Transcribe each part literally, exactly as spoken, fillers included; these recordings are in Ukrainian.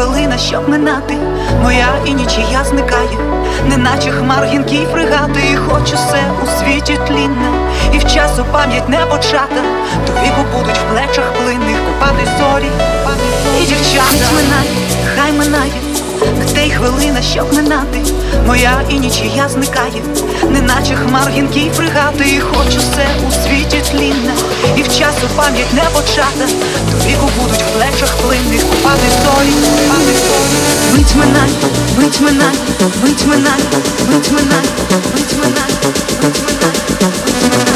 хвилина, щоб минати, моя і нічия зникає, неначе хмар гінкій фрегати. І хоч усе у світі тлінне, і в часу пам'ять не почата, до віку будуть в плечах плинних купати зорі і дівчата. Мить минає, хай минає, те й хвилина, щоб минати, моя і нічия зникає, неначе хмар гінкій фрегати. І хоч усе у світі тлінне, і в часу пам'ять не почата, до віку будуть в плечах плинних купати зорі, купати зорі. Мить минає, мить минає, мить минає, мить минає, мить минає, мить минає, мить минає.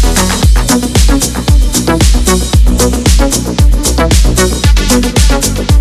We'll be right back.